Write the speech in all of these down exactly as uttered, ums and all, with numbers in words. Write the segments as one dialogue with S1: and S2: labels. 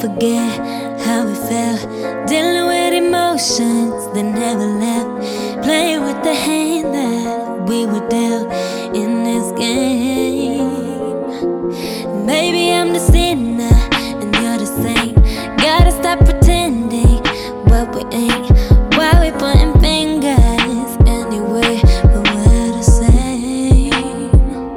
S1: forget how we felt, dealing with emotions that never left, playing with the hand that we were dealt in this game. Maybe I'm the sinner and you're the saint. Gotta stop pretending what we ain't. Why we pointing fingers anyway, but we're the same.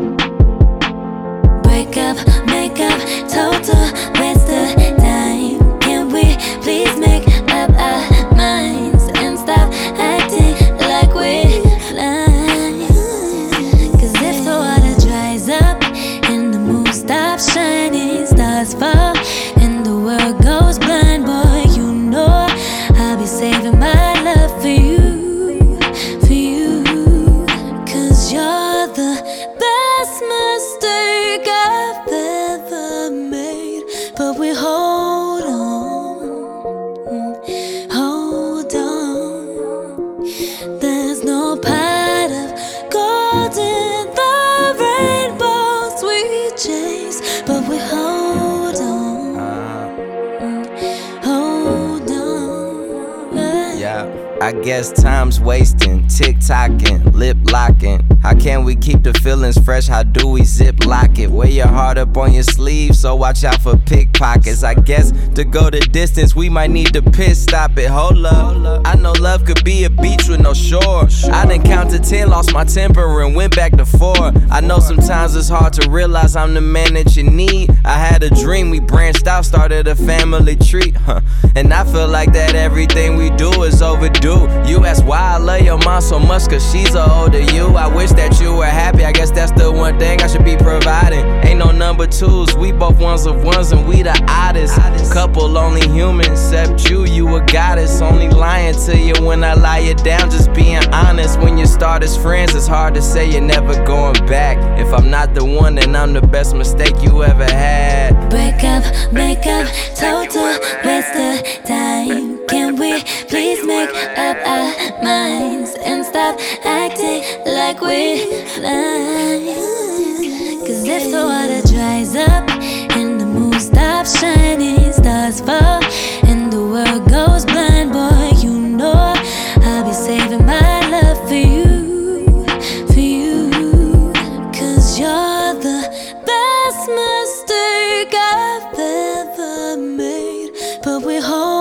S1: Break up, make up, total waste of time. Can we please make up our minds and stop acting like we're blind? Cause if the water dries up and the moon stops shining, stars fall and the world goes blind, boy, you know I'll be saving my love for you, for you. Cause you're the best mistake I've ever made. But we hold on, hold on. There's no pot of gold in the rainbows we chase, but we hold on, hold on.
S2: Yeah, I guess time's wasting, tick-tocking, lip-locking. How can we keep the feelings fresh? How do we zip-lock it? Wear your heart up on your sleeve, so watch out for pickpockets. I guess to go the distance, we might need to pit stop it. Hold up, I know love could be a beach with no shore. I done counted ten, lost my temper and went back to four. I know sometimes it's hard to realize I'm the man that you need. I had a dream, we branched out, started a family tree, huh. And I feel like that everything we do is overdue. You ask why I love your mom so much, cause she's a older you. I wish that you were happy, I guess that's the one thing I should be providing. Ain't no number twos, we both ones of ones and we the oddest couple, only human except you, you a goddess. Only lying to you when I lie you down, just being honest. When you start as friends, it's hard to say you're never going back. If I'm not the one, then I'm the best mistake you ever had.
S1: Break up, make up, total waste of time. Can we please make up our minds and stop acting like we're blind? Cause if the water dries up and the moon stops shining, stars fall and the world goes blind, boy, you know I'll be saving my love for you, for you. Cause you're the best mistake I've ever made. But we hold